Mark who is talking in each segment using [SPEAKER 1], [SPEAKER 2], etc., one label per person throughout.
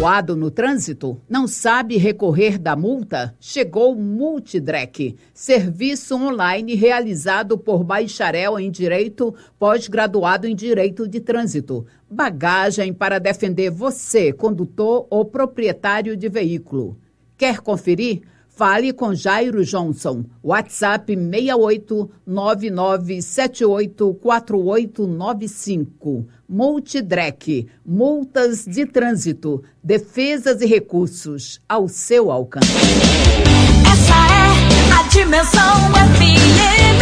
[SPEAKER 1] autuado no trânsito? Não sabe recorrer da multa? Chegou o Multidrec, serviço online realizado por bacharel em Direito, pós-graduado em Direito de Trânsito. Bagagem para defender você, condutor ou proprietário de veículo. Quer conferir? Fale com Jairo Johnson. WhatsApp 6899784895. Multidrec, multas de trânsito, defesas e recursos ao seu alcance.
[SPEAKER 2] Essa é a Dimensão FM,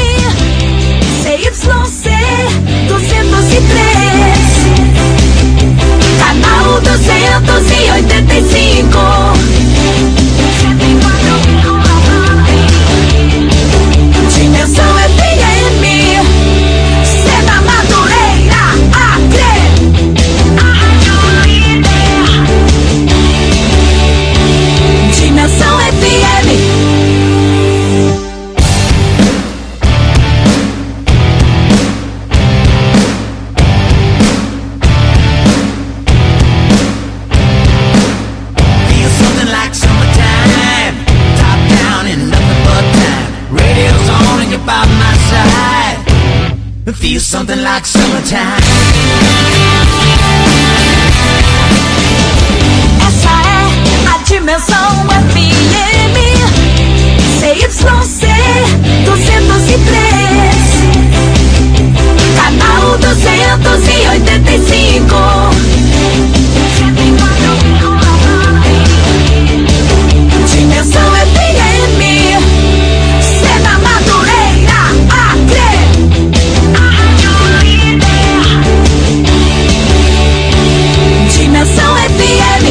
[SPEAKER 2] CYC 203, canal 285. Dimensão FM, Seda Madureira, Acre, a Rádio Líder. Dimensão FM.
[SPEAKER 3] Feels something like summertime.
[SPEAKER 2] Essa é a Dimensão FM, CYC 203, canal 285. Dimensão FM, Seda Madureira, Acre. Dimensão FM.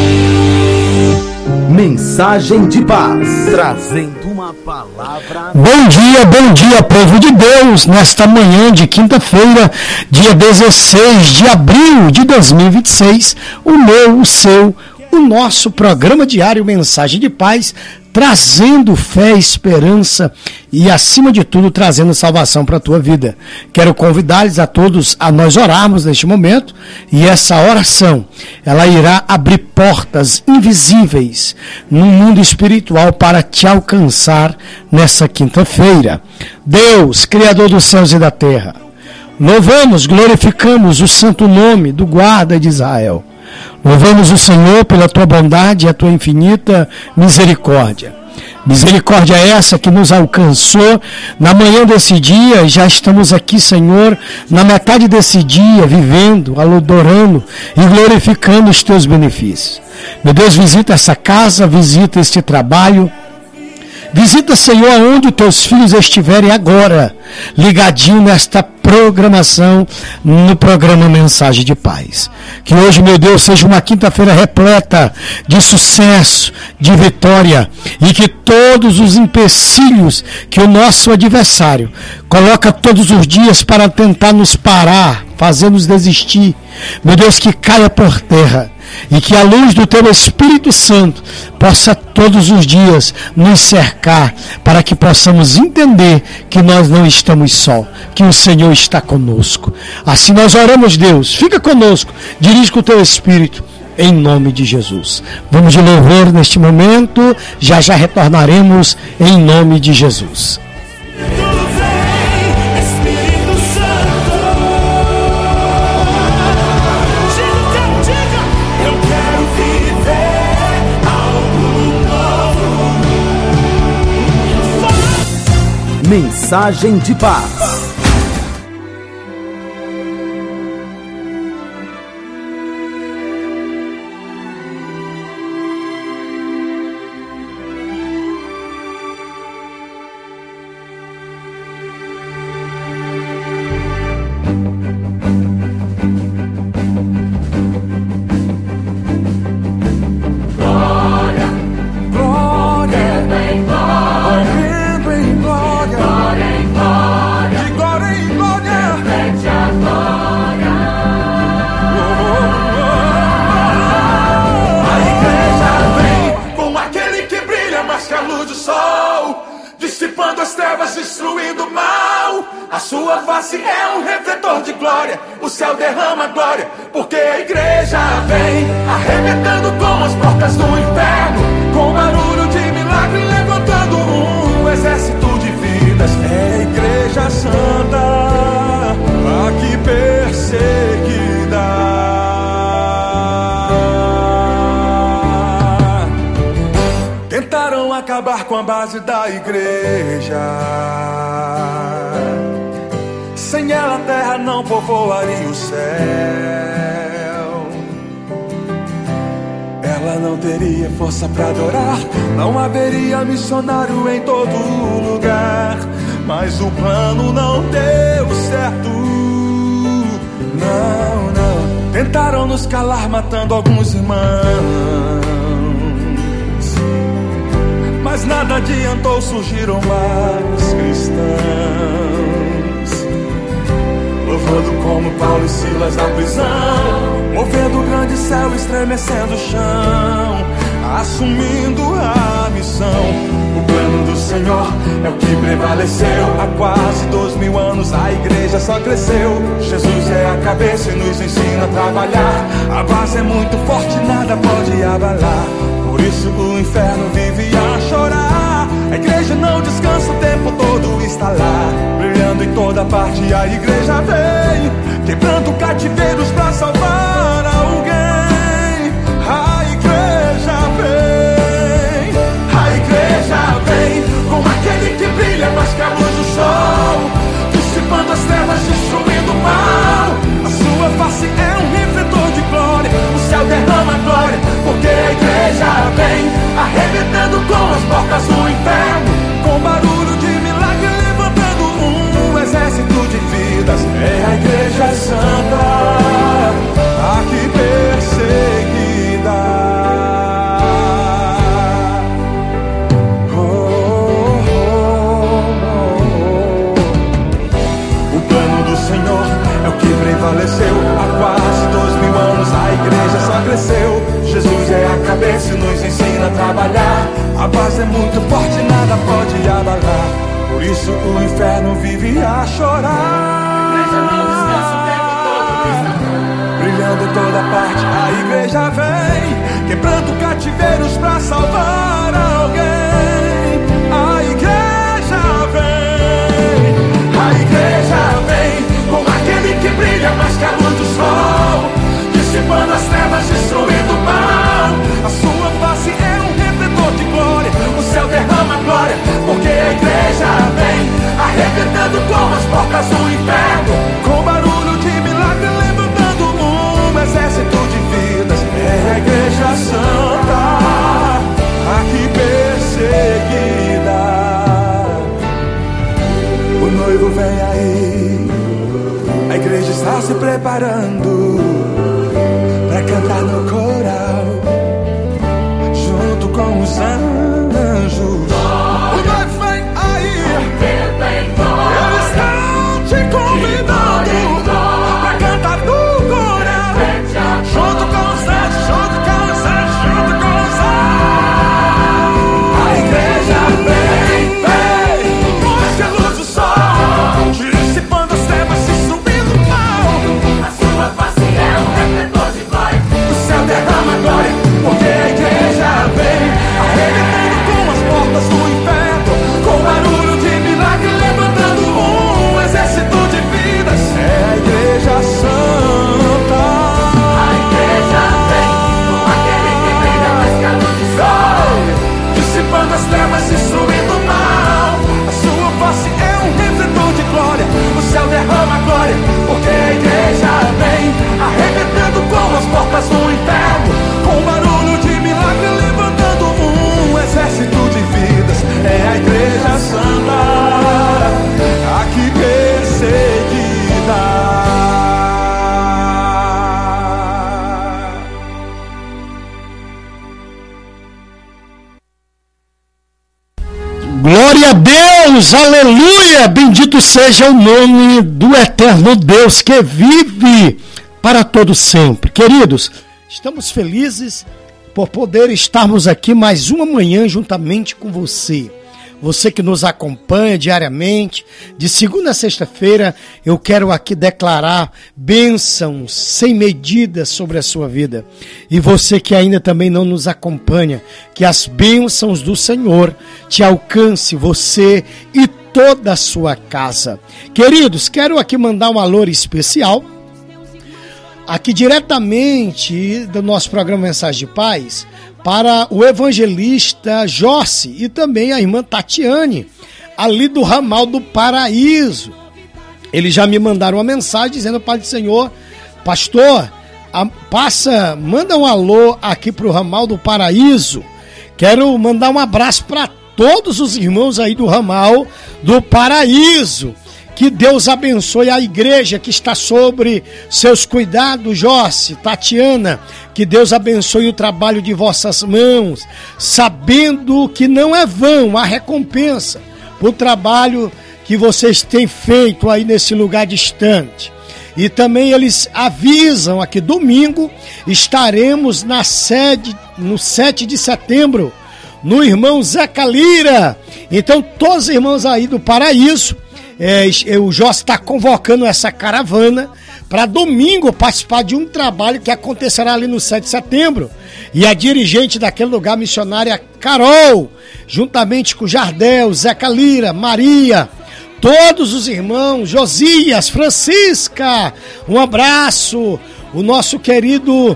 [SPEAKER 4] Mensagem de paz, trazendo uma palavra.
[SPEAKER 5] Bom dia, povo de Deus, nesta manhã de quinta-feira, dia 16 de abril de 2026, o meu, o seu, o nosso programa diário Mensagem de Paz, trazendo fé, esperança e, acima de tudo, trazendo salvação para a tua vida. Quero convidar-lhes a todos a nós orarmos neste momento, e essa oração, ela irá abrir portas invisíveis no mundo espiritual para te alcançar nessa quinta-feira. Deus, Criador dos céus e da terra, louvamos, glorificamos o santo nome do guarda de Israel. Louvamos o Senhor pela tua bondade e a tua infinita misericórdia. Misericórdia essa que nos alcançou na manhã desse dia, e já estamos aqui, Senhor, na metade desse dia, vivendo, adorando e glorificando os teus benefícios. Meu Deus, visita essa casa, visita este trabalho. Visita, Senhor, aonde os teus filhos estiverem agora, ligadinho nesta programação, no programa Mensagem de Paz. Que hoje, meu Deus, seja uma quinta-feira repleta de sucesso, de vitória, e que todos os empecilhos que o nosso adversário coloca todos os dias para tentar nos parar, fazer-nos desistir, meu Deus, que caia por terra. E que a luz do teu Espírito Santo possa todos os dias nos cercar, para que possamos entender que nós não estamos só, que o Senhor está conosco. Assim nós oramos, Deus, fica conosco, dirige com o teu Espírito, em nome de Jesus. Vamos de louvor neste momento, já retornaremos em nome de Jesus.
[SPEAKER 4] Mensagem de paz.
[SPEAKER 2] Glória, glória, glória, glória, glória, glória.
[SPEAKER 6] glória, o céu derrama glória, porque a igreja vem arrebentando com as portas do inferno, com barulho de milagre levantando um exército de vidas. É a igreja santa, aqui perseguida. Tentaram acabar com a base da igreja. Sem ela a terra não povoaria o céu. Ela não teria força pra adorar, não haveria missionário em todo lugar. Mas o plano não deu certo. Não, não. Tentaram nos calar matando alguns irmãos, mas nada adiantou, surgiram mais cristãos, louvando como Paulo e Silas na prisão, movendo o grande céu, estremecendo o chão, assumindo a missão. O plano do Senhor é o que prevaleceu. Há quase 2000 anos a igreja só cresceu. Jesus é a cabeça e nos ensina a trabalhar. A base é muito forte, nada pode abalar. Por isso o inferno vive a chorar. A igreja não descansa, o tempo todo está lá, brilhando em toda parte. A igreja vem quebrando cativeiros pra salvar alguém. A igreja vem, a igreja vem, como aquele que brilha mais que a luz do sol, dissipando as trevas, destruindo o mal. A sua face é um refletor de glória, o céu derrama glória, porque a igreja vem arrebentando com as portas do inferno, com barulho de milagre levantando um exército de vidas. É a igreja santa, aqui perseguida. O plano do Senhor é o que prevaleceu. Há quase 2000 anos a igreja só cresceu. Jesus é a cabeça e nos ensina a trabalhar. A base é muito forte, nada pode abalar. Por isso o inferno vive a chorar. A igreja não descansa, o tempo todo está brilhando em toda parte. A igreja vem quebrando cativeiros pra salvar alguém. A igreja vem, a igreja vem, como aquele que brilha mais que a luz do sol, dissipando as trevas, destruindo o mal. A sua face é um refletor de glória, o céu derrama glória, porque a igreja vem arrebentando com as portas do inferno, com barulho de milagre levantando um exército de vidas. É a igreja santa, aqui perseguida. O noivo vem aí, a igreja está se preparando pra cantar no coral, junto com os anjos. O noivo vem aí, eles estão te convidando pra cantar no coral, junto com os anjos, junto com os anjos, junto com os anjos. A igreja vem, vem, mais que a luz do sol, dissipando as trevas, destruindo o mal. A sua face é um refletor de glória, o céu derrama glória, porque a igreja vem arrebentando com as portas do inferno, com barulho de milagre levantando um exército de vidas. É a igreja santa, a igreja vem, como aquele que brilha mais que a luz do sol, dissipando as trevas, destruindo o mal. A sua face é um refletor de glória, o céu derrama glória, porque a igreja vem arrebentando com as portas do inferno, com barulho de milagre levantando um exército de vidas. É a igreja santa, aqui perseguida.
[SPEAKER 5] Glória a Deus, aleluia, bendito seja o nome do eterno Deus que vive para todo sempre. Queridos, estamos felizes por poder estarmos aqui mais uma manhã juntamente com você. você que nos acompanha diariamente. De segunda a sexta-feira, eu quero aqui declarar bênçãos sem medida sobre a sua vida. E você que ainda também não nos acompanha, que as bênçãos do Senhor te alcance, você e toda a sua casa. Queridos, quero aqui mandar um alô especial, aqui diretamente do nosso programa Mensagem de Paz, para o evangelista Jossi e também a irmã Tatiane, ali do Ramal do Paraíso. Eles já me mandaram uma mensagem dizendo: Pai do Senhor, pastor, manda um alô aqui para o Ramal do Paraíso. Quero mandar um abraço para todos os irmãos aí do Ramal do Paraíso. Que Deus abençoe a igreja que está sobre seus cuidados, Jossi, Tatiana. Que Deus abençoe o trabalho de vossas mãos, sabendo que não é vão a recompensa por trabalho que vocês têm feito aí nesse lugar distante. E também eles avisam aqui, domingo estaremos na sede, no 7 de setembro, no irmão Zeca Lira. Então todos os irmãos aí do Paraíso, o Jossi está convocando essa caravana para domingo participar de um trabalho que acontecerá ali no 7 de setembro. E a dirigente daquele lugar, a missionária Carol, juntamente com Jardel, Zeca Lira, Maria, todos os irmãos, Josias, Francisca, um abraço, o nosso querido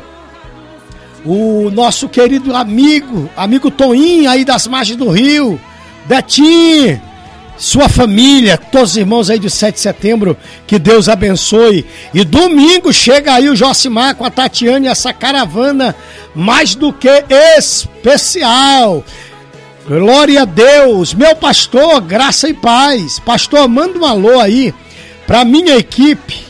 [SPEAKER 5] amigo Toninho aí das margens do Rio, Betinho, sua família, todos os irmãos aí do 7 de setembro, que Deus abençoe. E domingo chega aí o Josimar com a Tatiane, essa caravana mais do que especial. Glória a Deus. Meu pastor, graça e paz. Pastor, manda um alô aí pra minha equipe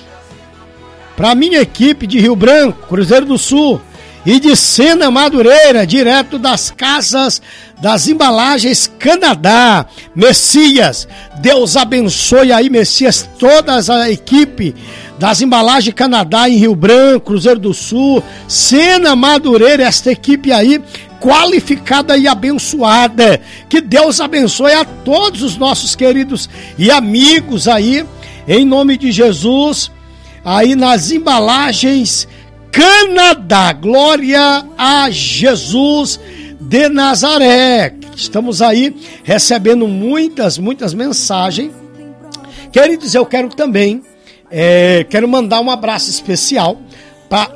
[SPEAKER 5] de Rio Branco, Cruzeiro do Sul, e de Sena Madureira, direto das casas das embalagens Canadá. Messias, Deus abençoe aí, Messias, toda a equipe das embalagens Canadá em Rio Branco, Cruzeiro do Sul, Sena Madureira, esta equipe aí qualificada e abençoada. Que Deus abençoe a todos os nossos queridos e amigos aí, em nome de Jesus, aí nas embalagens Canadá. Glória a Jesus de Nazaré. Estamos aí recebendo muitas mensagens. Queridos, eu quero também quero mandar um abraço especial para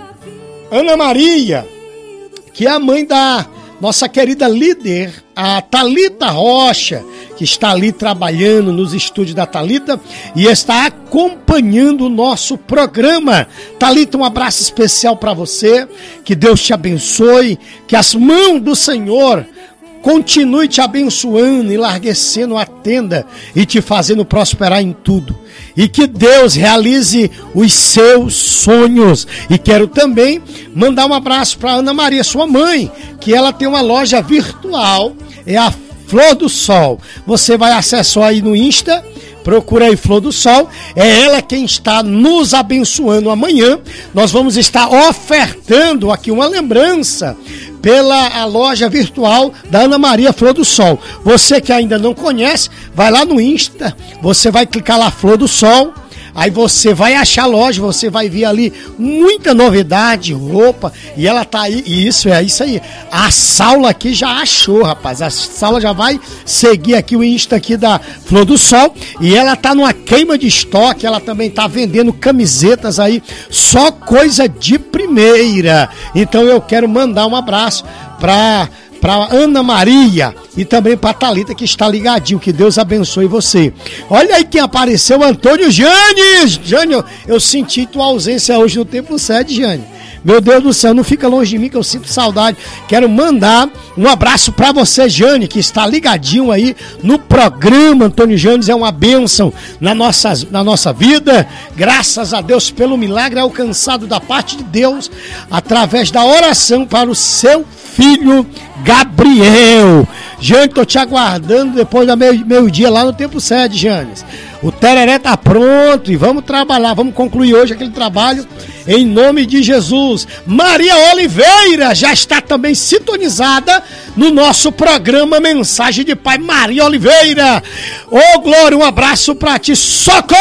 [SPEAKER 5] Ana Maria, que é a mãe da nossa querida líder, a Thalita Rocha, que está ali trabalhando nos estúdios da Thalita e está acompanhando o nosso programa. Thalita, um abraço especial para você, que Deus te abençoe, que as mãos do Senhor continue te abençoando, enlarguecendo a tenda e te fazendo prosperar em tudo. E que Deus realize os seus sonhos. E quero também mandar um abraço para Ana Maria, sua mãe, que ela tem uma loja virtual, é a Flor do Sol. Você vai acessar aí no Insta, procura aí Flor do Sol, é ela quem está nos abençoando. Amanhã nós vamos estar ofertando aqui uma lembrança pela loja virtual da Ana Maria Flor do Sol. Você que ainda não conhece, vai lá no Insta, você vai clicar lá Flor do Sol, aí você vai achar a loja, você vai ver ali muita novidade, roupa, e ela tá aí, e isso aí. A Saula aqui já achou, rapaz, a Saula já vai seguir aqui o Insta aqui da Flor do Sol, e ela tá numa queima de estoque, ela também tá vendendo camisetas aí, só coisa de primeira. Então eu quero mandar um abraço para Ana Maria e também para Thalita, que está ligadinho. Que Deus abençoe você. Olha aí quem apareceu, Antônio Janes. Jânio, eu senti tua ausência hoje no Templo Sede, Jânio. Meu Deus do céu, não fica longe de mim que eu sinto saudade. Quero mandar um abraço para você, Jane, que está ligadinho aí no programa. Antônio Janes é uma bênção na nossa vida. Graças a Deus pelo milagre alcançado da parte de Deus através da oração para o seu filho Gabriel. Jane, tô te aguardando depois do meio-dia lá no Tempo Sede, Janes. O tereré tá pronto e vamos trabalhar, vamos concluir hoje aquele trabalho em nome de Jesus. Maria Oliveira já está também sintonizada no nosso programa Mensagem de Pai. Maria Oliveira, ô Glória, um abraço pra ti. Socorro,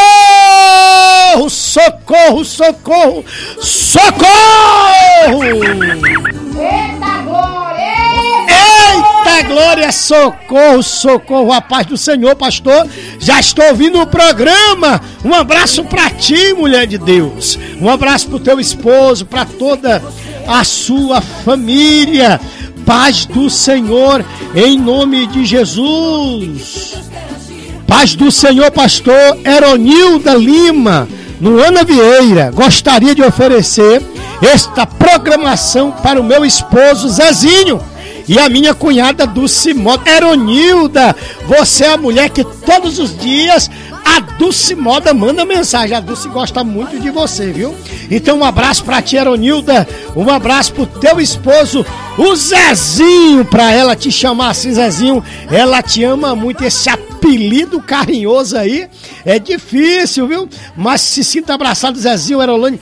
[SPEAKER 5] socorro, socorro, socorro!
[SPEAKER 1] Eita, Glória!
[SPEAKER 5] Eita, Glória, socorro, socorro, a paz do Senhor, pastor. Já estou ouvindo o programa. Um abraço pra ti, mulher de Deus. Um abraço pro teu esposo, pra toda a sua família. Paz do Senhor, em nome de Jesus. Paz do Senhor, pastor Eronilda Lima, no Ana Vieira. Gostaria de oferecer esta programação para o meu esposo Zezinho e a minha cunhada Dulce Moda. Eronilda, você é a mulher que todos os dias a Dulce Moda manda mensagem. A Dulce gosta muito de você, viu? Então um abraço pra ti, Eronilda. Um abraço pro teu esposo, o Zezinho, pra ela te chamar assim, Zezinho. Ela te ama muito. Esse apelido carinhoso aí é difícil, viu? Mas se sinta abraçado, Zezinho,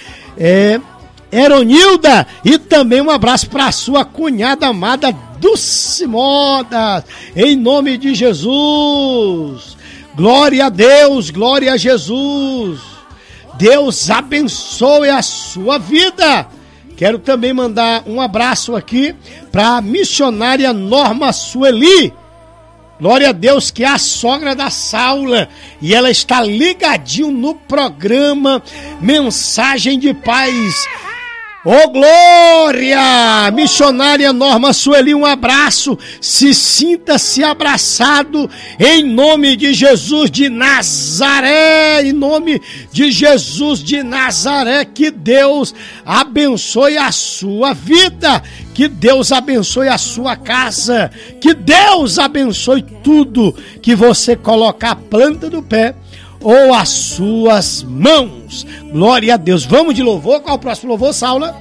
[SPEAKER 5] Eronilda. E também um abraço pra sua cunhada amada Dulce Moda, em nome de Jesus. Glória a Deus, glória a Jesus. Deus abençoe a sua vida. Quero também mandar um abraço aqui para a missionária Norma Sueli. Glória a Deus, que é a sogra da Saula. E ela está ligadinho no programa Mensagem de Paz. Ô Glória! Missionária Norma Sueli, um abraço. Sinta-se abraçado em nome de Jesus de Nazaré. Em nome de Jesus de Nazaré. Que Deus abençoe a sua vida. Que Deus abençoe a sua casa. Que Deus abençoe tudo que você colocar a planta do pé ou as suas mãos. Glória a Deus. Vamos de louvor. Qual é o próximo louvor, Saula?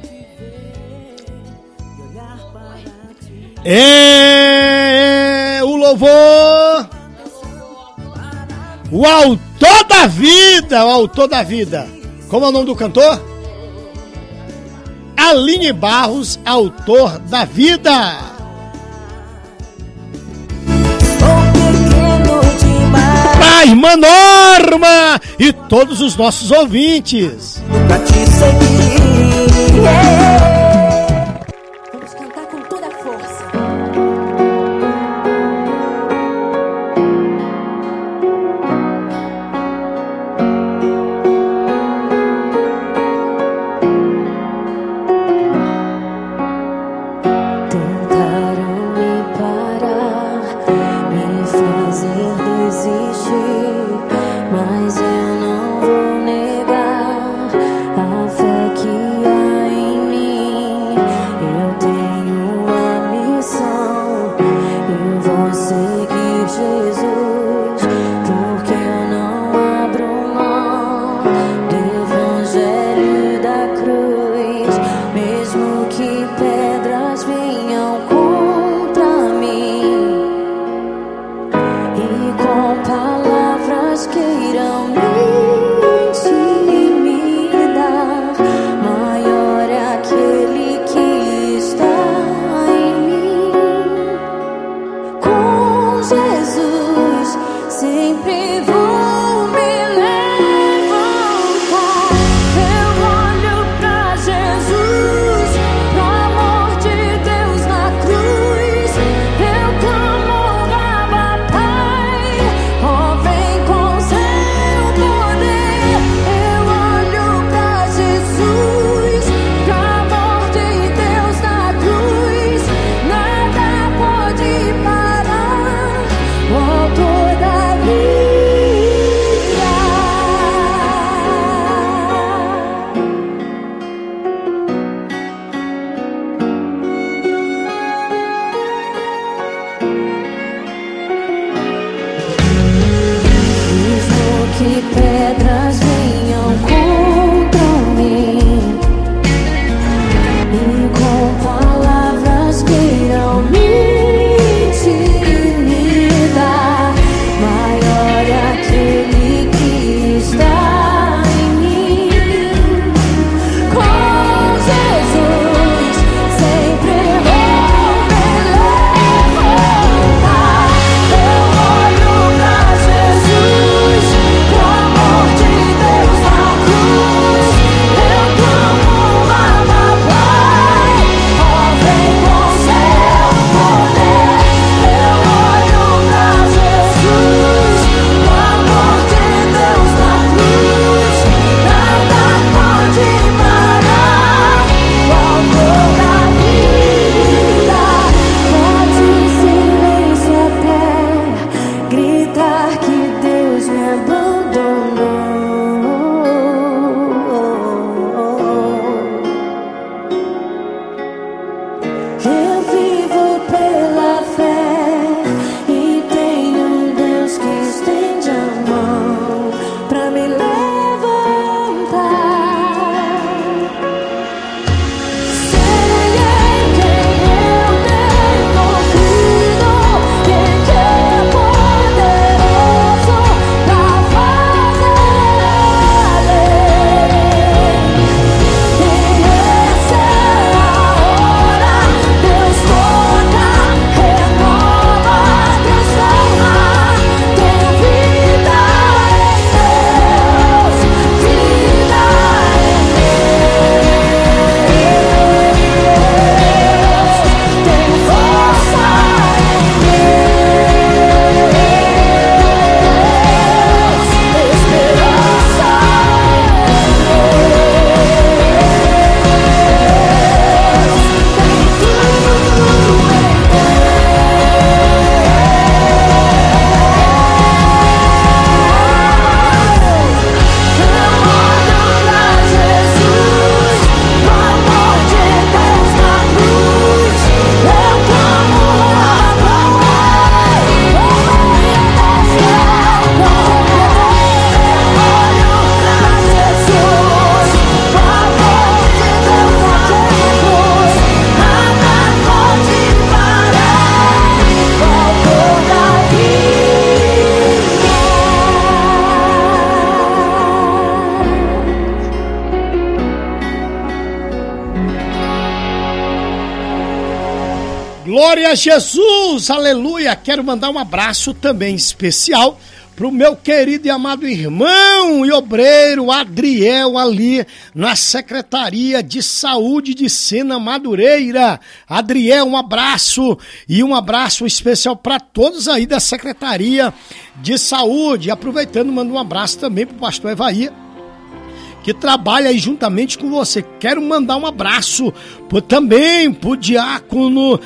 [SPEAKER 5] É o louvor. O autor da vida. O autor da vida. Como é o nome do cantor? Aline Barros, autor da vida. Pra irmã Norma e todos os nossos ouvintes.
[SPEAKER 2] Pra te seguir, Vamos cantar com toda a força. Tentaram me parar, me fazer desistir, mas eu não vou negar a fé que há em mim.
[SPEAKER 5] Glória a Jesus, aleluia. Quero mandar um abraço também especial pro meu querido e amado irmão e obreiro Adriel, ali na Secretaria de Saúde de Sena Madureira. Adriel, um abraço e um abraço especial para todos aí da Secretaria de Saúde. Aproveitando, mando um abraço também pro pastor Evaí, que trabalha aí juntamente com você. Quero mandar um abraço também pro diácono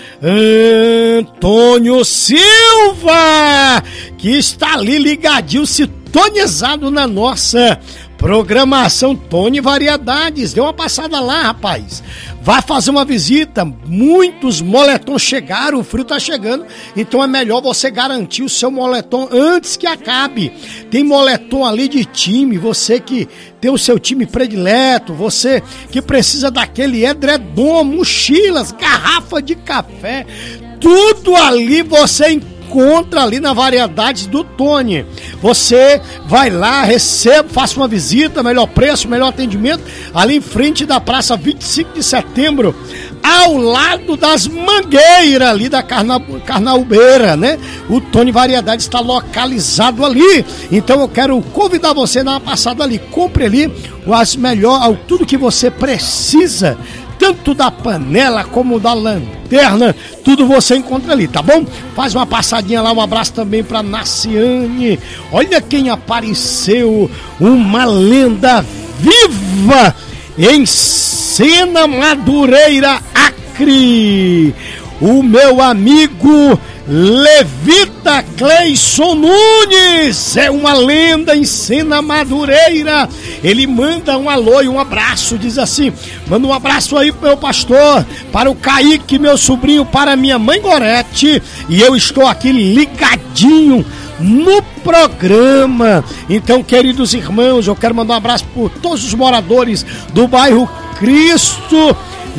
[SPEAKER 5] Antônio Silva, que está ali ligadinho, sintonizado na nossa programação Tony Variedades. Dê uma passada lá, rapaz. Vai fazer uma visita. Muitos moletons chegaram, o frio tá chegando, então é melhor você garantir o seu moletom antes que acabe. Tem moletom ali de time, você que tem o seu time predileto, você que precisa daquele edredom, mochilas, garrafa de café, tudo ali você encontra ali na Variedades do Tony. Você vai lá, recebe, faça uma visita, melhor preço, melhor atendimento, ali em frente da Praça 25 de Setembro, ao lado das mangueiras ali da Carnaubeira, né? O Tony Variedades está localizado ali. Então eu quero convidar você a dar uma passada ali. Compre ali tudo que você precisa, tanto da panela como da lanterna, tudo você encontra ali, tá bom? Faz uma passadinha lá, um abraço também pra Naciane. Olha quem apareceu, uma lenda viva em Sena Madureira, Acre. O meu amigo Levita Cleison Nunes é uma lenda em Sena Madureira. Ele manda um alô e um abraço, diz assim: manda um abraço aí pro meu pastor, para o Kaique, meu sobrinho, para minha mãe Gorete, e eu estou aqui ligadinho no programa. Então, queridos irmãos, eu quero mandar um abraço por todos os moradores do bairro Cristo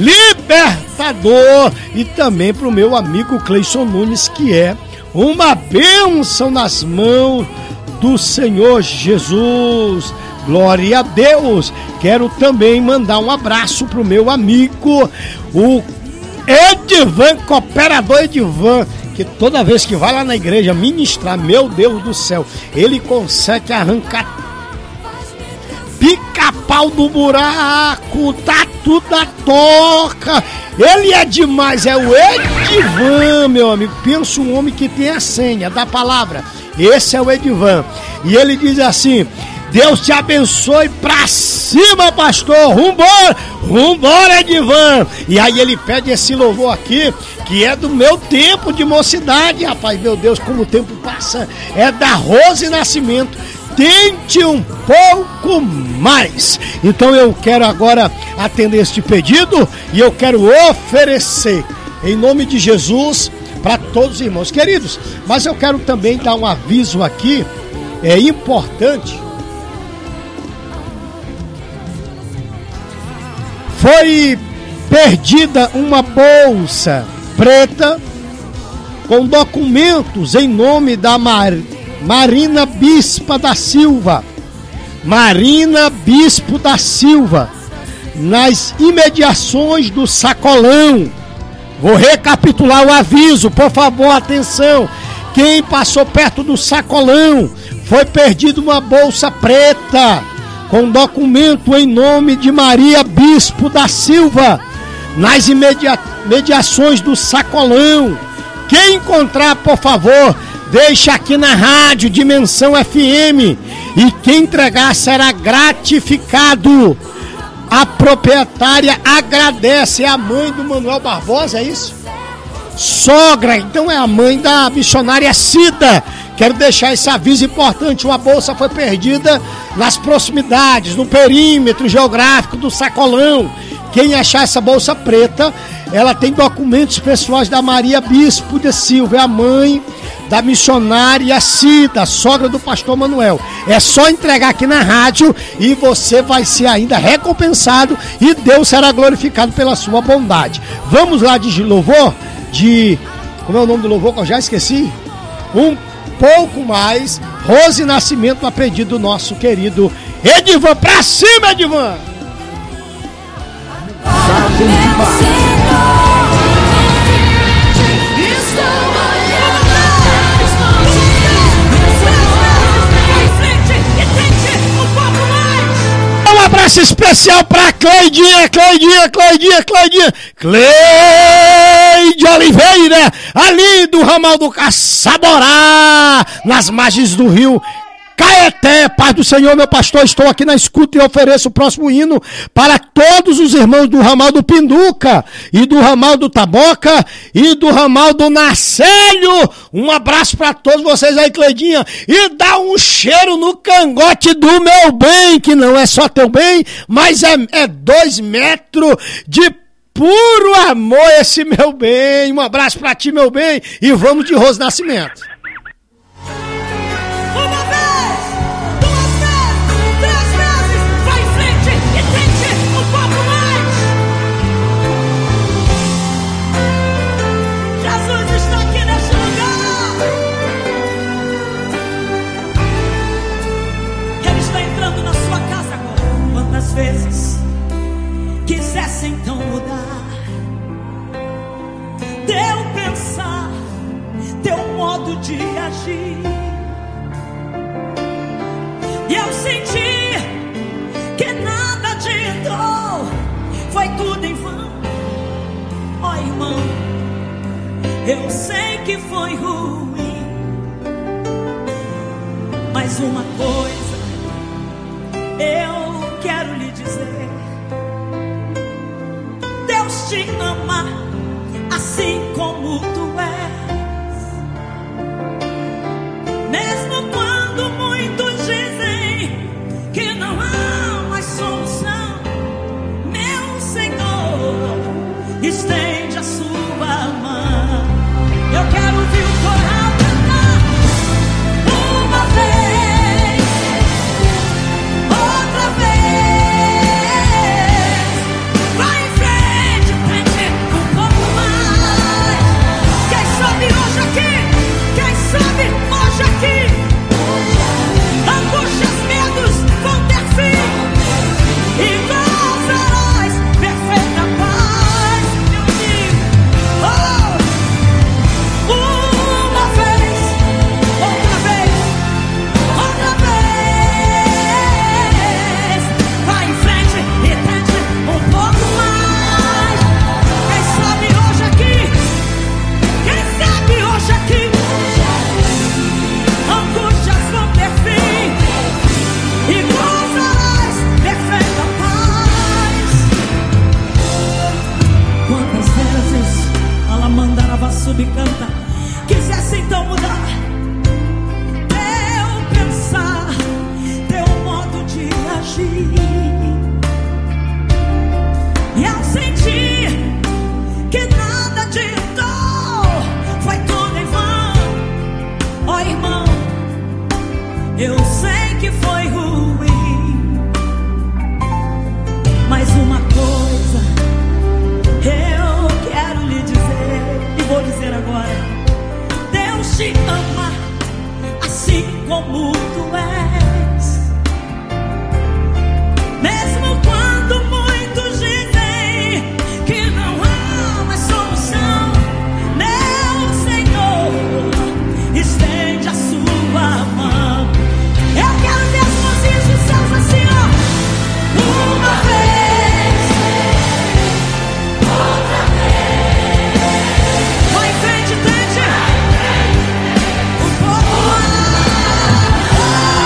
[SPEAKER 5] Libertador e também para o meu amigo Cleison Nunes, que é uma bênção nas mãos do Senhor Jesus. Glória a Deus. Quero também mandar um abraço para o meu amigo, o Edivan, cooperador Edivan, que toda vez que vai lá na igreja ministrar, meu Deus do céu, ele consegue arrancar pica-pau do buraco, tá tudo na toca. Ele é demais, é o Edivan, meu amigo. Pensa um homem que tem a senha da palavra. Esse é o Edivan. E ele diz assim: Deus te abençoe, pra cima, pastor, vambora, Edivan. E aí ele pede esse louvor aqui, que é do meu tempo de mocidade, rapaz. Meu Deus, como o tempo passa. É da Rose Nascimento. Tente um pouco mais. Então eu quero agora atender este pedido e eu quero oferecer em nome de Jesus para todos os irmãos queridos. Mas eu quero também dar um aviso aqui, é importante. Foi perdida uma bolsa preta com documentos em nome da Marina Bispo da Silva, nas imediações do Sacolão. Vou recapitular o aviso, por favor, atenção. Quem passou perto do Sacolão, foi perdida uma bolsa preta com documento em nome de Maria Bispo da Silva, nas imediações do Sacolão. Quem encontrar, por favor, deixa aqui na rádio Dimensão FM, e quem entregar será gratificado. A proprietária agradece. É a mãe do Manuel Barbosa, é isso? Sogra, então é a mãe da missionária Cida. Quero deixar esse aviso importante: uma bolsa foi perdida nas proximidades, no perímetro geográfico do Sacolão. Quem achar essa bolsa preta, ela tem documentos pessoais da Maria Bispo de Silva, é a mãe da missionária Cida, sogra do pastor Manuel. É só entregar aqui na rádio e você vai ser ainda recompensado e Deus será glorificado pela sua bondade. Vamos lá de louvor? Como é o nome do louvor que eu já esqueci? Um pouco mais. Rose Nascimento, a pedido do nosso querido Edivan. Pra cima, Edivan! abraço especial pra Cleide Oliveira, ali do ramal do Caçaborá, nas margens do rio Caeté. Paz do Senhor, meu pastor, estou aqui na escuta e ofereço o próximo hino para todos os irmãos do ramal do Pinduca, e do ramal do Taboca, e do ramal do Narcélio. Um abraço para todos vocês aí, Cleidinha, e dá um cheiro no cangote do meu bem, que não é só teu bem, mas é 2 metros de puro amor esse meu bem. Um abraço pra ti, meu bem, e vamos de Rose Nascimento.
[SPEAKER 7] Vezes quisesse então mudar teu pensar, teu modo de agir, e eu senti que nada adiantou, foi tudo em vão. Ó irmão, eu sei que foi ruim, mas uma coisa eu quero lhe dizer: Deus te ama assim como tu és. Mesmo quando muitos dizem que não há mais solução, meu Senhor estende a sua mão. Eu quero ouvir o coral cantar uma vez, outra vez. Canta, quisesse então mudar teu pensar, teu modo de agir, e eu senti que nada adiantou, foi tudo em vão. Ó irmão, eu sei que foi ruim, mas uma coisa eu quero lhe dizer, e vou dizer agora: Deus te ama assim como tu és. Mesmo quando muitos dizem que não há mais solução, meu Senhor estende a sua mão. Eu quero ver as mãozinhas dos céus assim, ó. Uma vez, outra vez. Vai em frente, tente um pouco mais.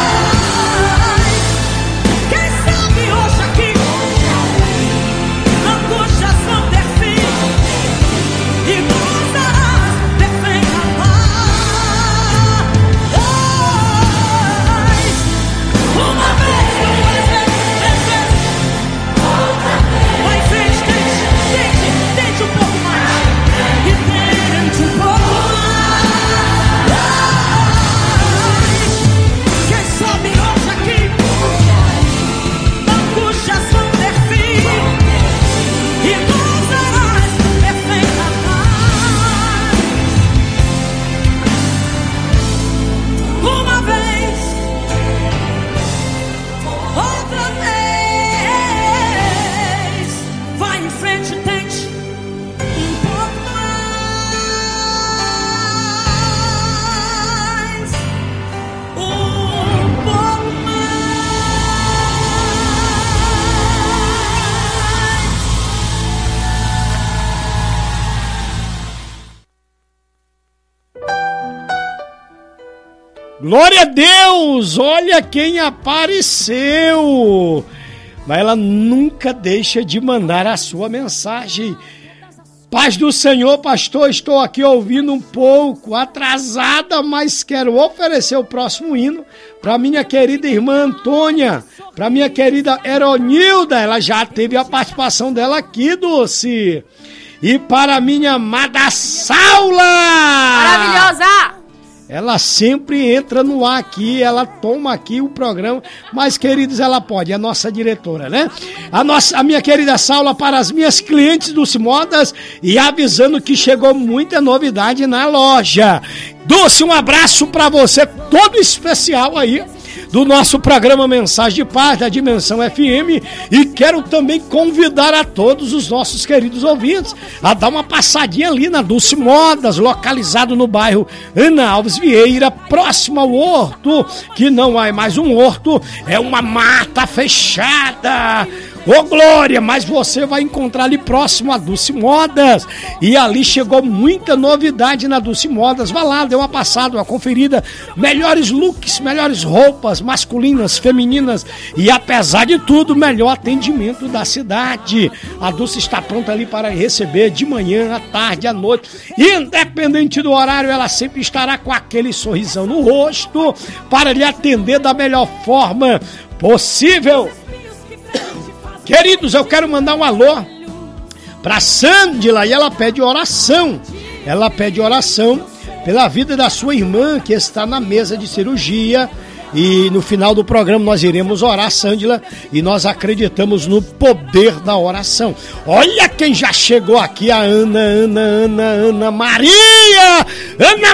[SPEAKER 5] Glória a Deus! Olha quem apareceu! Mas ela nunca deixa de mandar a sua mensagem. Paz do Senhor, pastor, estou aqui ouvindo um pouco, atrasada, mas quero oferecer o próximo hino para minha querida irmã Antônia, para minha querida Eronilda, ela já teve a participação dela aqui, Dulce, e para minha amada Saula!
[SPEAKER 8] Maravilhosa!
[SPEAKER 5] Ela sempre entra no ar aqui, ela toma aqui o programa, mas, queridos, ela pode, é a nossa diretora, né? A minha querida Saula, para as minhas clientes do Modas, e avisando que chegou muita novidade na loja. Dulce, um abraço para você, todo especial aí, do nosso programa Mensagem de Paz, da Dimensão FM, e quero também convidar a todos os nossos queridos ouvintes a dar uma passadinha ali na Dulce Modas, localizado no bairro Ana Alves Vieira, próximo ao horto, que não é mais um horto, é uma mata fechada. Ô Glória, mas você vai encontrar ali próximo a Dulce Modas, e ali chegou muita novidade na Dulce Modas. Vá lá, dê uma passada, uma conferida, melhores looks, melhores roupas masculinas, femininas e, apesar de tudo, melhor atendimento da cidade. A Dulce está pronta ali para receber de manhã, à tarde, à noite, independente do horário, ela sempre estará com aquele sorrisão no rosto para lhe atender da melhor forma possível. Queridos, eu quero mandar um alô para Sândila, e ela pede oração. Ela pede oração pela vida da sua irmã que está na mesa de cirurgia. E no final do programa nós iremos orar, Sândila, e nós acreditamos no poder da oração. Olha quem já chegou aqui, a Ana Maria! Ana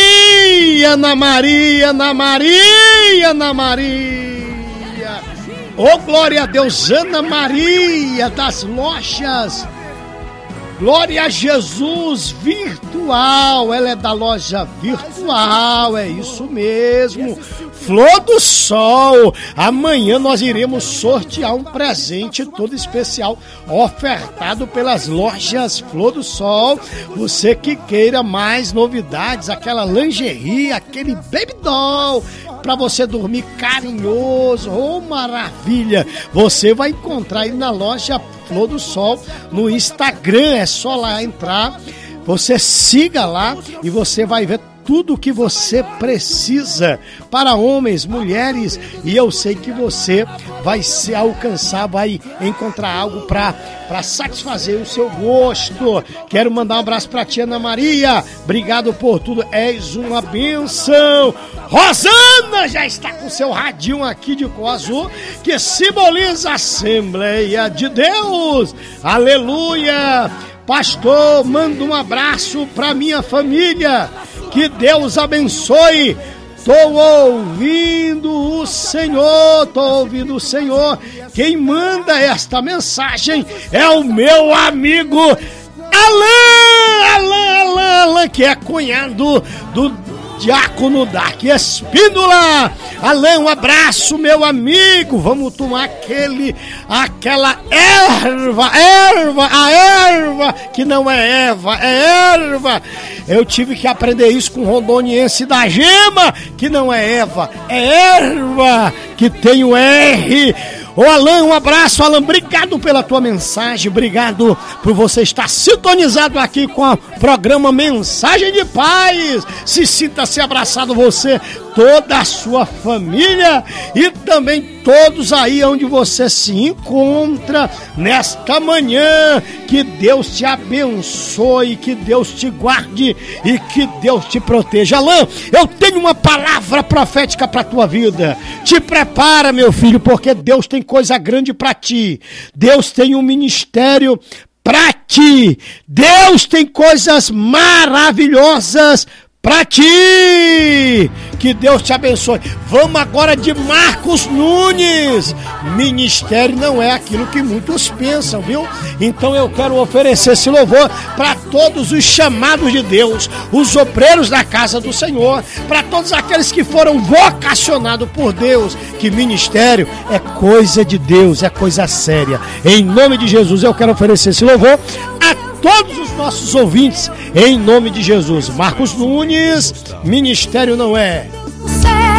[SPEAKER 5] Maria! Oh, glória a Deus, Ana Maria das lojas, glória a Jesus virtual, ela é da loja virtual, é isso mesmo, Flor do Sol. Amanhã nós iremos sortear um presente todo especial ofertado pelas lojas Flor do Sol. Você que queira mais novidades, aquela lingerie, aquele baby doll para você dormir carinhoso, oh maravilha, você vai encontrar aí na loja Flor do Sol no Instagram, é só lá entrar, você siga lá e você vai ver tudo o que você precisa para homens, mulheres, e eu sei que você vai se alcançar, vai encontrar algo para satisfazer o seu gosto. Quero mandar um abraço para a tia Ana Maria, obrigado por tudo, és uma bênção. Rosana já está com seu radinho aqui de cor azul, que simboliza a Assembleia de Deus, aleluia. Pastor, manda um abraço para minha família, que Deus abençoe. Tô ouvindo o Senhor. Quem manda esta mensagem é o meu amigo Alain, que é cunhado do Diácono Dark Espíndola. Alain, um abraço, meu amigo. Vamos tomar aquela erva, que não é erva, é erva. Eu tive que aprender isso com o rondoniense da Gema, que não é Eva, é erva, que tem o R. Ô Alain, um abraço, Alain, obrigado pela tua mensagem, obrigado por você estar sintonizado aqui com o programa Mensagem de Paz. Se sinta-se abraçado, você, toda a sua família e também todos aí onde você se encontra nesta manhã. Que Deus te abençoe, que Deus te guarde e que Deus te proteja. Alain, eu tenho uma palavra profética para a tua vida. Te prepara, meu filho, porque Deus tem coisa grande para ti. Deus tem um ministério para ti. Deus tem coisas maravilhosas para ti. Que Deus te abençoe. Vamos agora de Marcos Nunes. Ministério não é aquilo que muitos pensam, viu? Então eu quero oferecer esse louvor para todos os chamados de Deus, os obreiros da casa do Senhor, para todos aqueles que foram vocacionados por Deus, que ministério é coisa de Deus, é coisa séria. Em nome de Jesus eu quero oferecer esse louvor a todos os nossos ouvintes, em nome de Jesus. Marcos Nunes, ministério não é.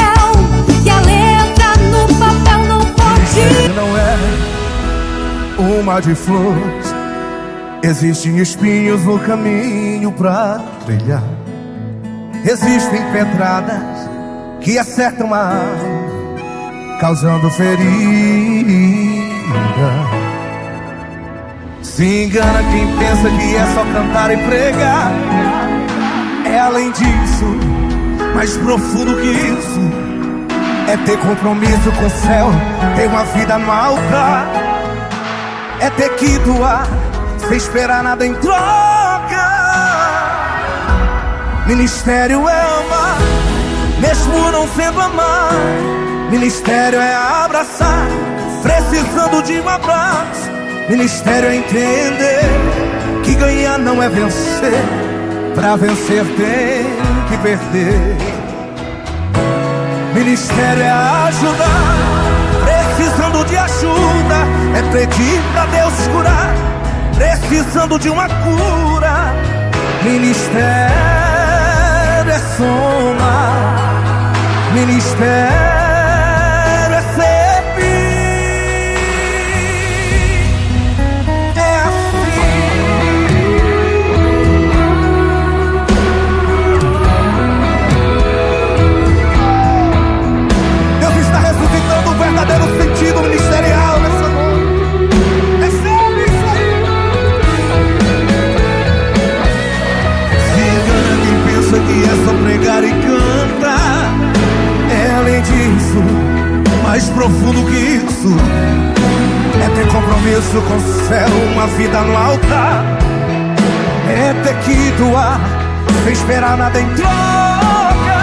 [SPEAKER 6] uma de flores. Existem espinhos no caminho pra trilhar. Existem pedradas que acertam a alma, causando ferida. Se engana quem pensa que é só cantar e pregar. É além disso, mais profundo que isso. É ter compromisso com o céu, ter uma vida no altar. É ter que doar, sem esperar nada em troca. Ministério é amar, mesmo não sendo amar. Ministério é abraçar, precisando de um abraço. Ministério é entender que ganhar não é vencer. Pra vencer tem que perder. Ministério é ajudar, precisando de ajuda. É pedir pra Deus curar, precisando de uma cura. Ministério é somar, ministério é servir. É assim. Deus está ressuscitando o verdadeiro sentido ministerial nessa noite. Recebe isso aí. Que é só pregar e cantar. É além disso, mais profundo que isso. É ter compromisso com o céu, uma vida no altar. É ter que doar, sem esperar nada em troca.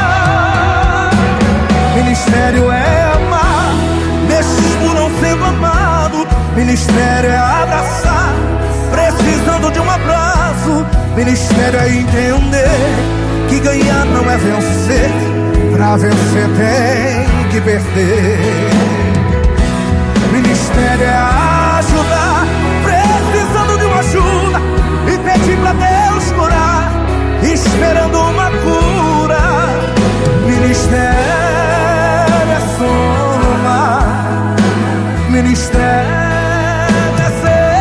[SPEAKER 6] Ministério é amar, mesmo não sendo amado. Ministério é abraçar, precisando de um abraço. Ministério é entender que ganhar não é vencer. Pra vencer tem que perder. Ministério é ajudar, precisando de uma ajuda. E pedir pra Deus curar, esperando uma cura. Ministério é somar, ministério é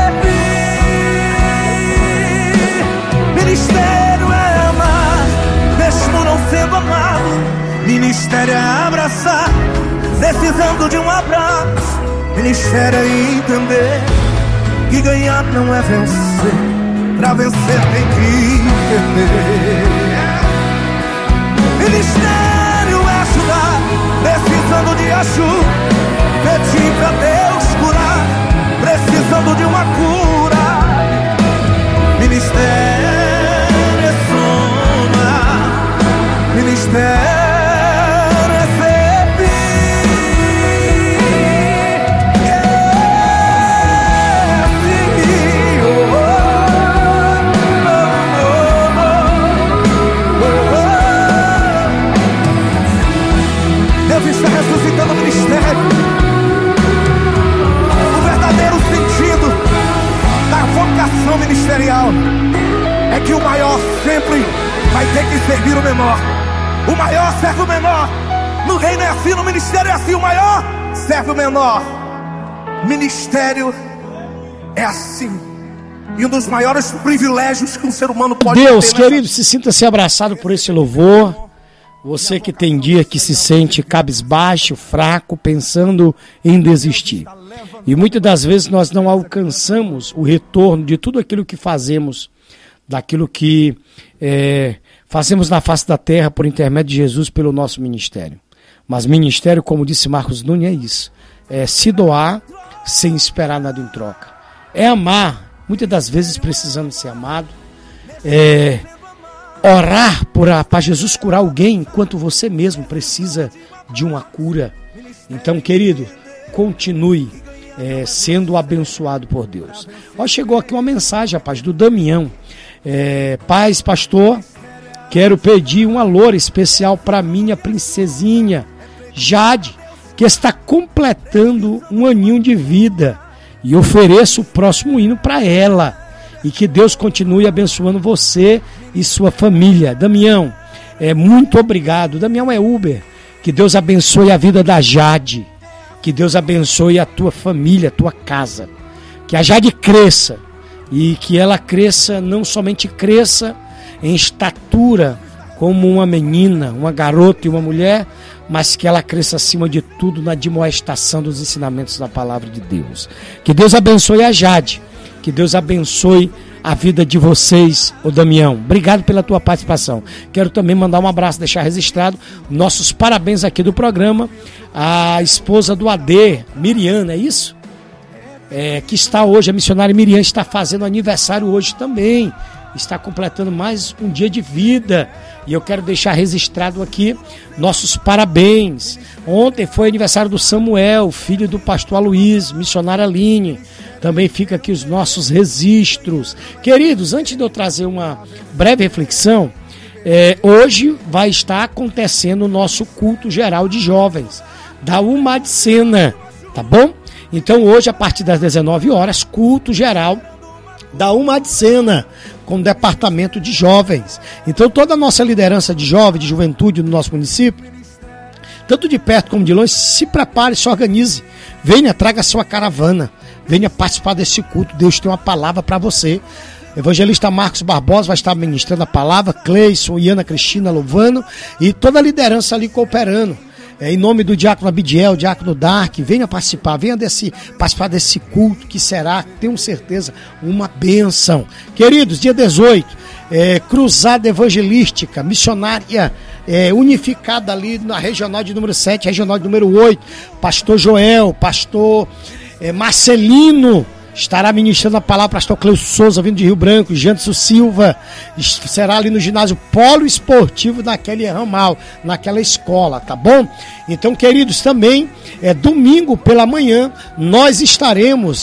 [SPEAKER 6] servir. Ministério é amar, mesmo não sendo amado. Ministério é abraçar, precisando de um abraço. Ministério é entender que ganhar não é vencer. Pra vencer tem que perder. Ministério é ajudar, precisando de ajuda. Pedir pra Deus curar, precisando de uma cura. Ministério é somar, ministério é servir. É assim, oh, oh, oh, oh, oh. Deus está ressuscitando o ministério. O verdadeiro sentido da vocação ministerial é que o maior sempre vai ter que servir o menor. O maior serve o menor. No reino é assim, no ministério é assim. O maior serve o menor. Ministério é assim. E um dos maiores privilégios que um ser humano pode
[SPEAKER 5] Deus,
[SPEAKER 6] ter.
[SPEAKER 5] querido, se sinta-se abraçado por esse louvor. Você que tem dia que se sente cabisbaixo, fraco, pensando em desistir. E muitas das vezes nós não alcançamos o retorno de tudo aquilo que fazemos, daquilo que fazemos na face da terra por intermédio de Jesus pelo nosso ministério. Mas ministério, como disse Marcos Nunes, é isso. É se doar sem esperar nada em troca. É amar, muitas das vezes precisamos ser amado. Orar para Jesus curar alguém enquanto você mesmo precisa de uma cura. Então, querido, continue sendo abençoado por Deus. Ó, chegou aqui uma mensagem, rapaz, do Damião. Paz, pastor, quero pedir um alô especial para minha princesinha Jade, que está completando um aninho de vida, e ofereço o próximo hino para ela. E que Deus continue abençoando você e sua família. Damião, muito obrigado. Damião é Uber. Que Deus abençoe a vida da Jade. Que Deus abençoe a tua família, a tua casa. que a Jade cresça, e que ela cresça, não somente cresça em estatura como uma menina, uma garota e uma mulher, mas que ela cresça acima de tudo na admoestação dos ensinamentos da palavra de Deus. Que Deus abençoe a Jade, que Deus abençoe a vida de vocês, ô Damião. Obrigado pela tua participação. Quero também mandar um abraço, deixar registrado nossos parabéns aqui do programa, a esposa do AD, Miriam, é isso? Que está hoje, a missionária Miriam está fazendo aniversário hoje também, está completando mais um dia de vida, e eu quero deixar registrado aqui nossos parabéns. Ontem foi aniversário do Samuel, filho do pastor Aloysio, missionária Aline, também fica aqui os nossos registros. Queridos, antes de eu trazer uma breve reflexão, hoje vai estar acontecendo o nosso culto geral de jovens, da Umadicena, tá bom? Então hoje, a partir das 19 horas, culto geral da Umadicena, com o departamento de jovens. Então toda a nossa liderança de jovem, de juventude no nosso município, tanto de perto como de longe, se prepare, se organize, venha, traga a sua caravana, venha participar desse culto. Deus tem uma palavra para você. Evangelista Marcos Barbosa vai estar ministrando a palavra, Cleison e Ana Cristina louvando, e toda a liderança ali cooperando. Em nome do diácono Abidiel, diácono Dark, venha participar, participar desse culto que será, tenho certeza, uma bênção. Queridos, dia 18, cruzada evangelística, missionária unificada ali na regional de número 7, regional de número 8, pastor Joel, pastor Marcelino, estará ministrando a palavra, pastor Cleuso Souza, vindo de Rio Branco, Janderson Silva, será ali no ginásio Polo Esportivo daquele ramal, naquela escola, tá bom? Então, queridos, também, domingo pela manhã, nós estaremos,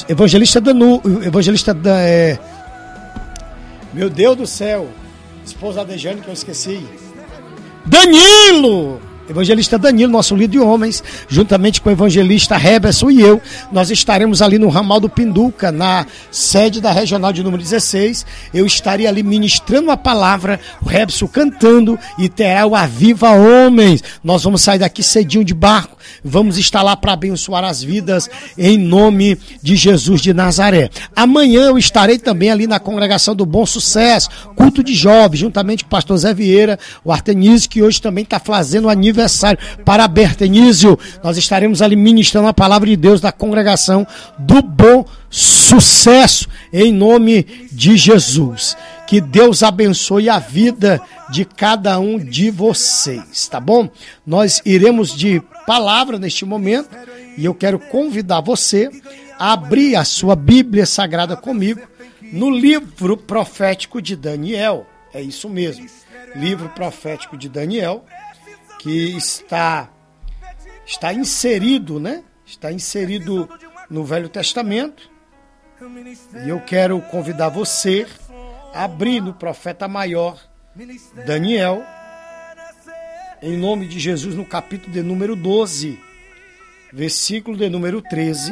[SPEAKER 5] meu Deus do céu, esposa Adejane, que eu esqueci, Danilo! Evangelista Danilo, nosso líder de homens, juntamente com o evangelista Reberson e eu, nós estaremos ali no ramal do Pinduca, na sede da regional de número 16. Eu estaria ali ministrando a palavra, o Reberson cantando, e terá o Aviva Homens. Nós vamos sair daqui cedinho de barco, vamos estar lá para abençoar as vidas em nome de Jesus de Nazaré. Amanhã eu estarei também ali na congregação do Bom Sucesso, culto de jovens, juntamente com o pastor Zé Vieira, o Artenísio, que hoje também está fazendo aniversário. Parabéns, Artenísio. Nós estaremos ali ministrando a palavra de Deus da congregação do Bom Sucesso, em nome de Jesus. Que Deus abençoe a vida de cada um de vocês, tá bom? Nós iremos de palavra neste momento, e eu quero convidar você a abrir a sua Bíblia Sagrada comigo no livro profético de Daniel. É isso mesmo, livro profético de Daniel, que está inserido, né? Está inserido no Velho Testamento. E eu quero convidar você a abrir no profeta maior Daniel, em nome de Jesus, no capítulo de número 12, versículo de número 13,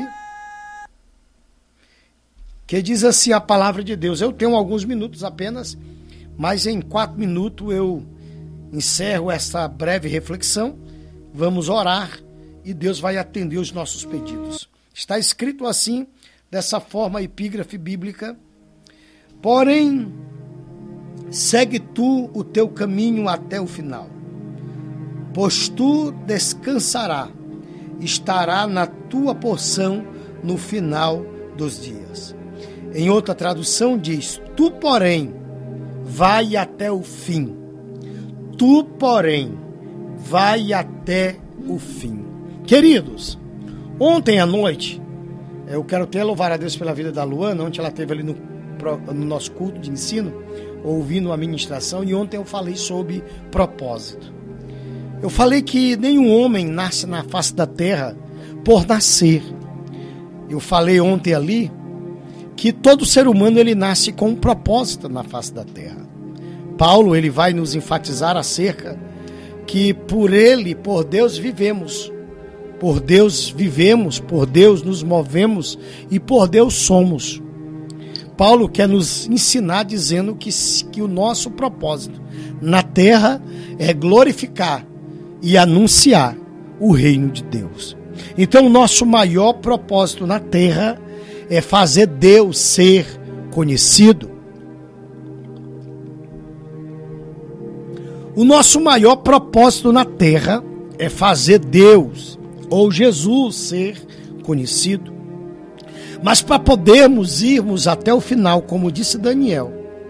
[SPEAKER 5] que diz assim a palavra de Deus. Eu tenho alguns minutos apenas, mas em 4 minutos eu encerro essa breve reflexão. Vamos orar e Deus vai atender os nossos pedidos. Está escrito assim, dessa forma, a epígrafe bíblica: porém, segue tu o teu caminho até o final, pois tu descansará, estará na tua porção no final dos dias. Em outra tradução diz: tu, porém, vai até o fim. Tu, porém, vai até o fim. Queridos, ontem à noite, eu quero até louvar a Deus pela vida da Luana. Ontem ela esteve ali no nosso culto de ensino, ouvindo a ministração, e ontem eu falei sobre propósito. Eu falei que nenhum homem nasce na face da terra por nascer. Eu falei ontem ali que todo ser humano ele nasce com um propósito na face da terra. Paulo, ele vai nos enfatizar acerca que por ele, por Deus vivemos, por Deus nos movemos e por Deus somos. Paulo quer nos ensinar dizendo que o nosso propósito na terra é glorificar e anunciar o reino de Deus. Então o nosso maior propósito na terra é fazer Deus ser conhecido. O nosso maior propósito na terra é fazer Deus ou Jesus ser conhecido. Mas para podermos irmos até o final, como disse Daniel,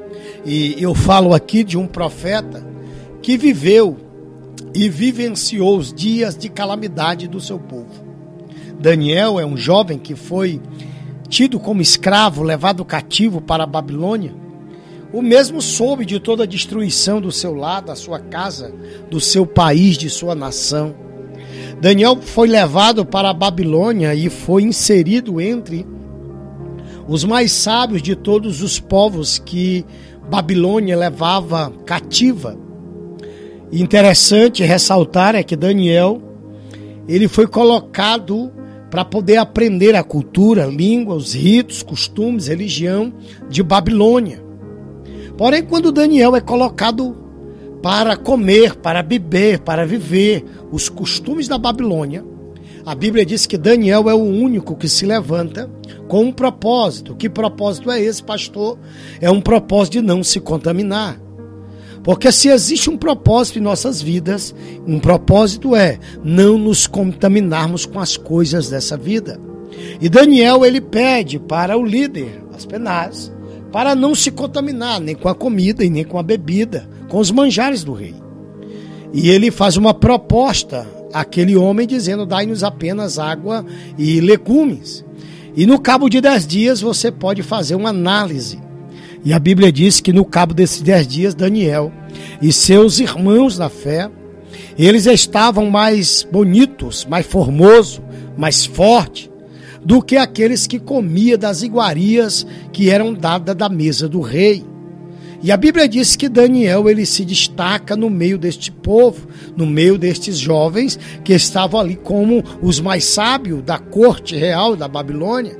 [SPEAKER 5] e eu falo aqui de um profeta que viveu e vivenciou os dias de calamidade do seu povo. Daniel é um jovem que foi tido como escravo, levado cativo para a Babilônia. O mesmo soube de toda a destruição do seu lar, da sua casa, do seu país, de sua nação. Daniel foi levado para a Babilônia e foi inserido entre os mais sábios de todos os povos que Babilônia levava cativa. Interessante ressaltar é que Daniel, ele foi colocado para poder aprender a cultura, língua, os ritos, costumes, religião de Babilônia. Porém, quando Daniel é colocado para comer, para beber, para viver os costumes da Babilônia, a Bíblia diz que Daniel é o único que se levanta com um propósito. Que propósito é esse, pastor? É um propósito de não se contaminar. Porque se existe um propósito em nossas vidas, um propósito é não nos contaminarmos com as coisas dessa vida. E Daniel, ele pede para o líder, Aspenaz, para não se contaminar nem com a comida e nem com a bebida, com os manjares do rei. E ele faz uma proposta àquele homem dizendo: dai-nos apenas água e legumes. E no cabo de 10 dias você pode fazer uma análise. E a Bíblia diz que no cabo desses 10 dias, Daniel e seus irmãos na fé, eles estavam mais bonitos, mais formosos, mais fortes do que aqueles que comiam das iguarias que eram dadas da mesa do rei. E a Bíblia diz que Daniel, ele se destaca no meio deste povo, no meio destes jovens que estavam ali como os mais sábios da corte real da Babilônia.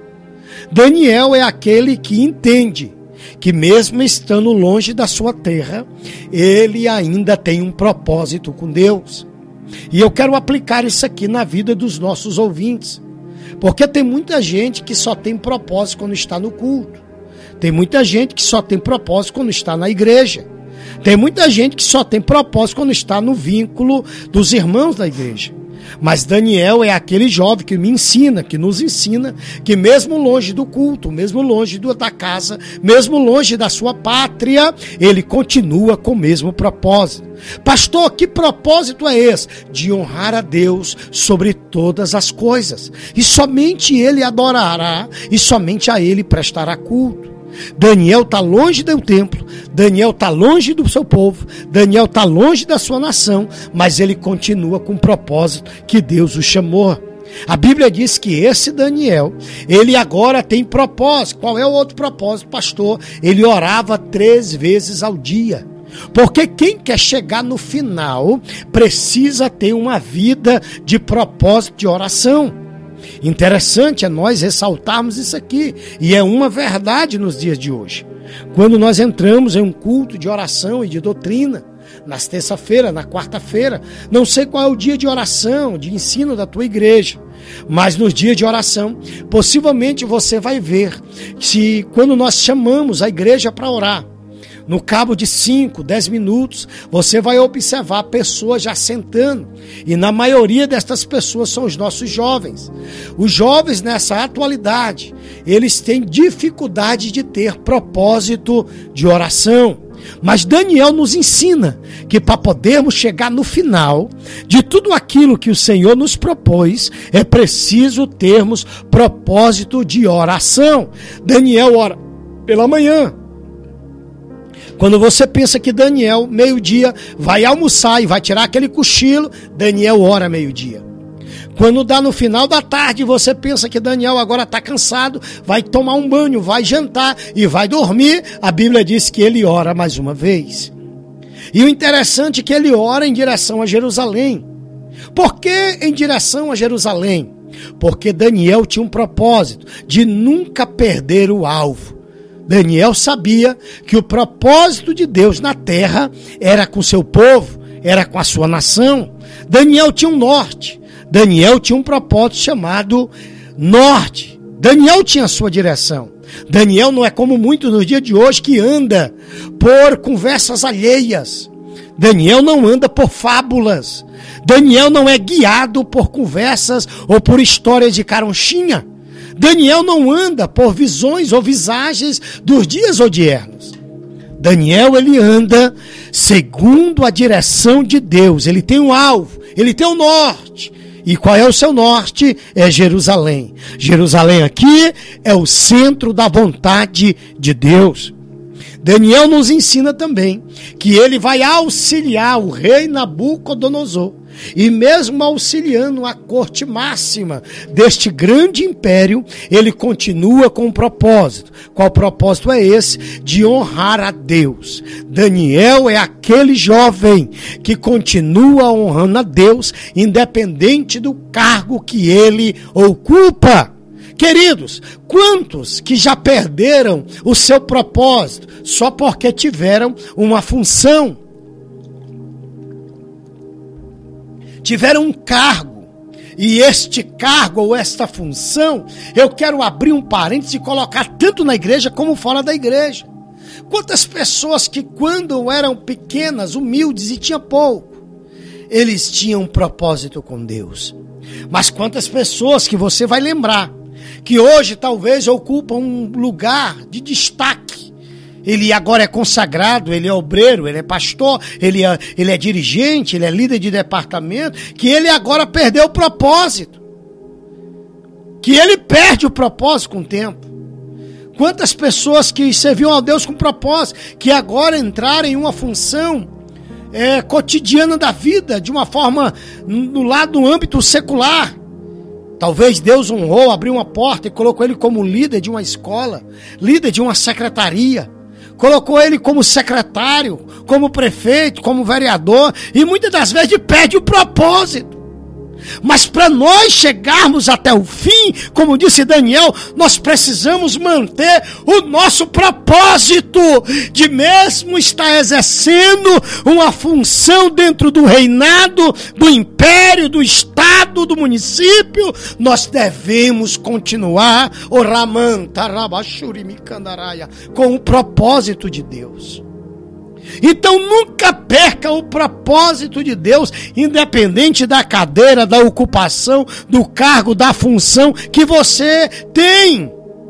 [SPEAKER 5] Daniel é aquele que entende que mesmo estando longe da sua terra, ele ainda tem um propósito com Deus. E eu quero aplicar isso aqui na vida dos nossos ouvintes, porque tem muita gente que só tem propósito quando está no culto. Tem muita gente que só tem propósito quando está na igreja. Tem muita gente que só tem propósito quando está no vínculo dos irmãos da igreja. Mas Daniel é aquele jovem que me ensina, que nos ensina, que mesmo longe do culto, mesmo longe da casa, mesmo longe da sua pátria, ele continua com o mesmo propósito. Pastor, que propósito é esse? De honrar a Deus sobre todas as coisas. E somente ele adorará, e somente a ele prestará culto. Daniel está longe do templo, Daniel está longe do seu povo, Daniel está longe da sua nação, mas ele continua com o propósito que Deus o chamou. A Bíblia diz que esse Daniel, ele agora tem propósito. Qual é o outro propósito, pastor? Ele orava 3 vezes ao dia. Porque quem quer chegar no final precisa ter uma vida de propósito de oração. Interessante é nós ressaltarmos isso aqui, e é uma verdade nos dias de hoje. Quando nós entramos em um culto de oração e de doutrina, nas terça-feira, na quarta-feira, não sei qual é o dia de oração, de ensino da tua igreja, mas nos dias de oração, possivelmente você vai ver se quando nós chamamos a igreja para orar, no cabo de 5, 10 minutos, você vai observar pessoas já sentando. E na maioria destas pessoas são os nossos jovens. Os jovens nessa atualidade, eles têm dificuldade de ter propósito de oração. Mas Daniel nos ensina que para podermos chegar no final de tudo aquilo que o Senhor nos propôs, é preciso termos propósito de oração. Daniel ora pela manhã. Quando você pensa que Daniel, meio-dia, vai almoçar e vai tirar aquele cochilo, Daniel ora meio-dia. Quando dá no final da tarde, você pensa que Daniel agora está cansado, vai tomar um banho, vai jantar e vai dormir, a Bíblia diz que ele ora mais uma vez. E o interessante é que ele ora em direção a Jerusalém. Por que em direção a Jerusalém? Porque Daniel tinha um propósito de nunca perder o alvo. Daniel sabia que o propósito de Deus na terra era com seu povo, era com a sua nação. Daniel tinha um norte. Daniel tinha um propósito chamado norte. Daniel tinha sua direção. Daniel não é como muitos nos dias de hoje que anda por conversas alheias. Daniel não anda por fábulas. Daniel não é guiado por conversas ou por histórias de caronchinha. Daniel não anda por visões ou visagens dos dias odiernos. Daniel, ele anda segundo a direção de Deus. Ele tem um alvo, ele tem um norte. E qual é o seu norte? É Jerusalém. Jerusalém aqui é o centro da vontade de Deus. Daniel nos ensina também que ele vai auxiliar o rei Nabucodonosor. E mesmo auxiliando a corte máxima deste grande império, ele continua com um propósito. Qual propósito é esse? De honrar a Deus. Daniel é aquele jovem que continua honrando a Deus, independente do cargo que ele ocupa. Queridos, quantos que já perderam o seu propósito só porque tiveram uma função? Tiveram um cargo, e este cargo ou esta função, eu quero abrir um parênteses e colocar tanto na igreja como fora da igreja. Quantas pessoas que quando eram pequenas, humildes e tinham pouco, eles tinham um propósito com Deus. Mas quantas pessoas que você vai lembrar, que hoje talvez ocupam um lugar de destaque. Ele agora é consagrado, ele é obreiro, ele é pastor, ele é dirigente, ele é líder de departamento, que ele agora perdeu o propósito. Que ele perde o propósito com o tempo. Quantas pessoas que serviam a Deus com propósito, que agora entraram em uma função cotidiana da vida, de uma forma no âmbito secular. Talvez Deus honrou, abriu uma porta e colocou ele como líder de uma escola, líder de uma secretaria. Colocou ele como secretário, como prefeito, como vereador, e muitas das vezes ele perde o propósito. Mas para nós chegarmos até o fim, como disse Daniel, nós precisamos manter o nosso propósito de mesmo estar exercendo uma função dentro do reinado, do império, do estado, do município. Nós devemos continuar com o propósito de Deus. Então nunca perca o propósito de Deus, independente da cadeira, da ocupação, do cargo, da função que você tem.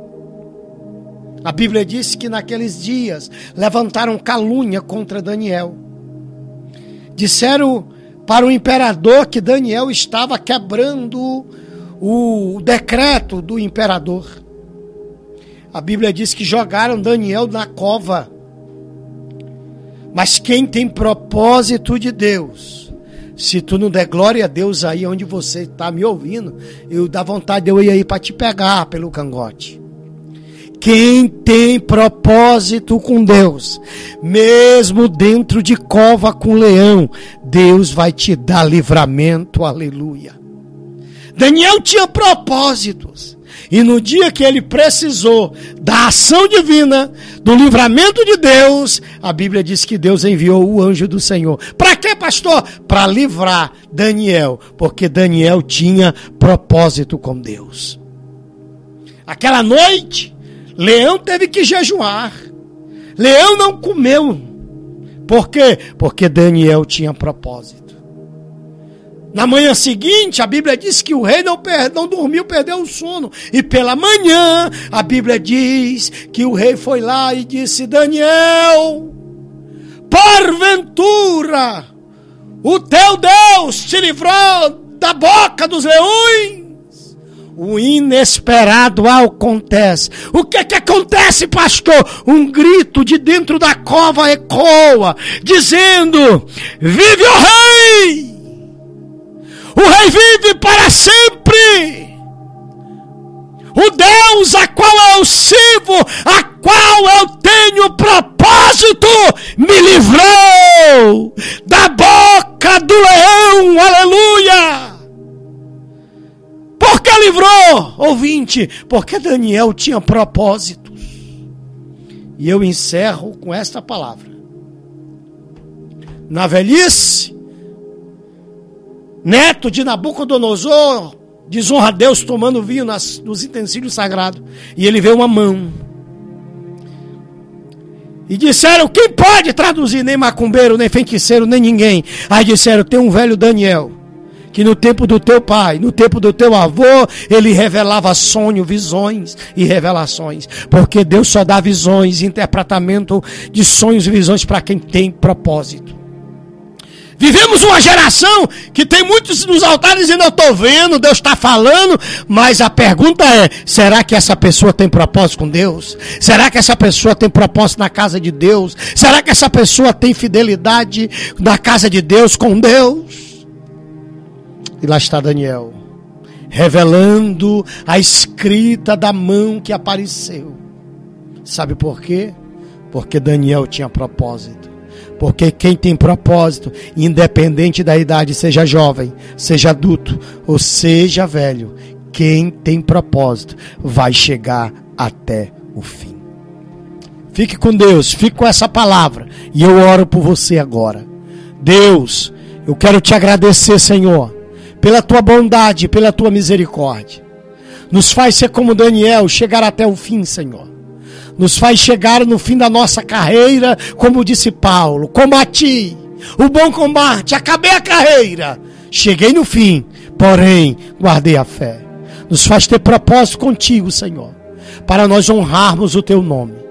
[SPEAKER 5] A Bíblia diz que naqueles dias levantaram calúnia contra Daniel. Disseram para o imperador que Daniel estava quebrando o decreto do imperador. A Bíblia diz que jogaram Daniel na cova. Mas quem tem propósito de Deus, se tu não der glória a Deus aí onde você está me ouvindo, eu dá vontade de eu ir aí para te pegar pelo cangote. Quem tem propósito com Deus, mesmo dentro de cova com leão, Deus vai te dar livramento, aleluia. Daniel tinha propósitos. E no dia que ele precisou da ação divina, do livramento de Deus, a Bíblia diz que Deus enviou o anjo do Senhor. Para quê, pastor? Para livrar Daniel, porque Daniel tinha propósito com Deus. Aquela noite, Leão teve que jejuar. Leão não comeu. Por quê? Porque Daniel tinha propósito. Na manhã seguinte, a Bíblia diz que o rei não dormiu, perdeu o sono. E pela manhã, a Bíblia diz que o rei foi lá e disse: Daniel, porventura, o teu Deus te livrou da boca dos leões? O inesperado acontece. O que acontece, pastor? Um grito de dentro da cova ecoa, dizendo: vive o rei! O rei vive para sempre. O Deus a qual eu sirvo, a qual eu tenho propósito, me livrou da boca do leão. Aleluia! Por que livrou, ouvinte? Porque Daniel tinha propósitos. E eu encerro com esta palavra. Na velhice, neto de Nabucodonosor, desonra a Deus tomando vinho nos utensílios sagrados. E ele vê uma mão. E disseram, quem pode traduzir? Nem macumbeiro, nem feiticeiro, nem ninguém. Aí disseram, tem um velho Daniel, que no tempo do teu pai, no tempo do teu avô, ele revelava sonhos, visões e revelações. Porque Deus só dá visões, interpretamento de sonhos e visões para quem tem propósito. Vivemos uma geração que tem muitos nos altares dizendo, eu estou vendo, Deus está falando, mas a pergunta é, será que essa pessoa tem propósito com Deus? Será que essa pessoa tem propósito na casa de Deus? Será que essa pessoa tem fidelidade na casa de Deus, com Deus? E lá está Daniel, revelando a escrita da mão que apareceu. Sabe por quê? Porque Daniel tinha propósito. Porque quem tem propósito, independente da idade, seja jovem, seja adulto ou seja velho, quem tem propósito vai chegar até o fim. Fique com Deus, fique com essa palavra e eu oro por você agora. Deus, eu quero te agradecer, Senhor, pela tua bondade, pela tua misericórdia. Nos faz ser como Daniel, chegar até o fim, Senhor. Nos faz chegar no fim da nossa carreira, como disse Paulo, combati o bom combate, acabei a carreira, cheguei no fim, porém guardei a fé. Nos faz ter propósito contigo, Senhor, para nós honrarmos o teu nome.